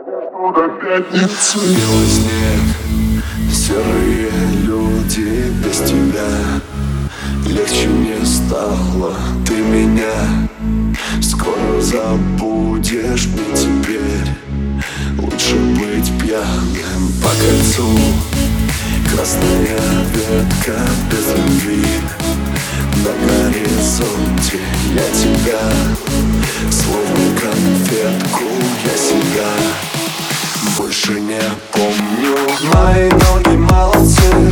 Белый снег, серые люди без тебя. Легче не стало, ты меня скоро забудешь. Мне теперь лучше быть пьяным по кольцу. Красная ветка без любви на горизонте. Я тебя, словно конфетку, я себя больше не помню. Мои ноги молодцы,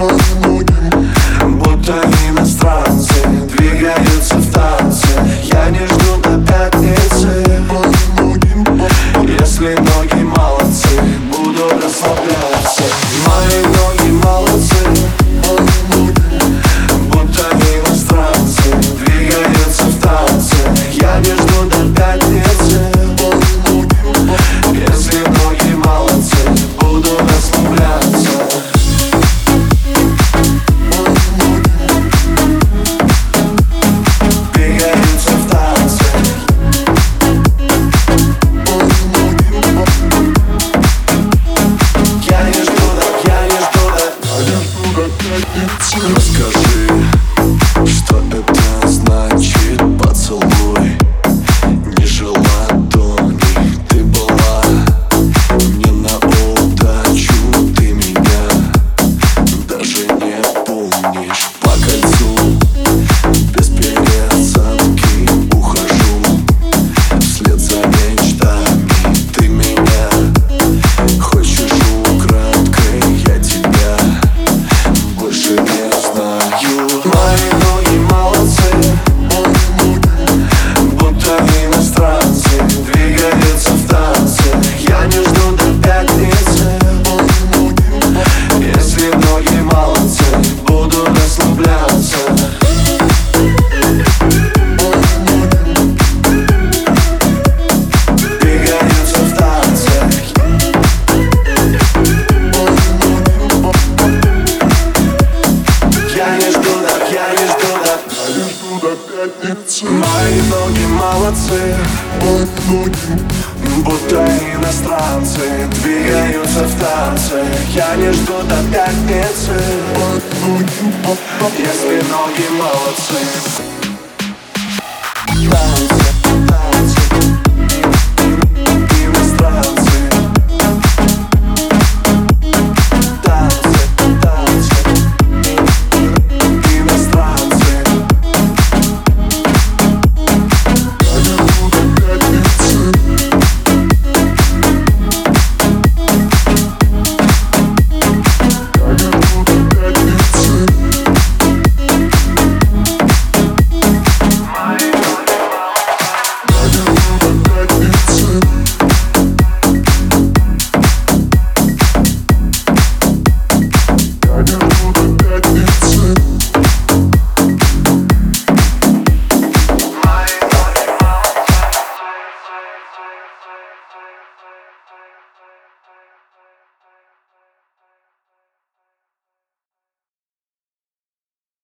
будто иностранцы, двигаются в танце. Я не жду до пятницы. Если ноги молодцы, буду расслабляться. Мои ноги молодцы, будто иностранцы, двигаются в танце. Я не жду до пятницы. Если ноги молодцы, буду расслабляться. Двигаются в танце. Я не жду до пятницы. Расскажи, что это значит поцелуй. Ниже ладони ты была мне на удачу. Ты меня даже не помнишь. По кольцу без пересадки ухожу вслед за мечтами. Ты меня хочешь украдкой, я тебя больше не знаю. Мои ноги молодцы, будто иностранцы, двигаются в танце. Я не жду до пятницы. Если ноги молодцы, буду расслабляться. Двигаются в танце. Я не жду до пятницы. Мои ноги молодцы, будто иностранцы, двигаются в танце. Я не жду до пятницы. Если ноги молодцы.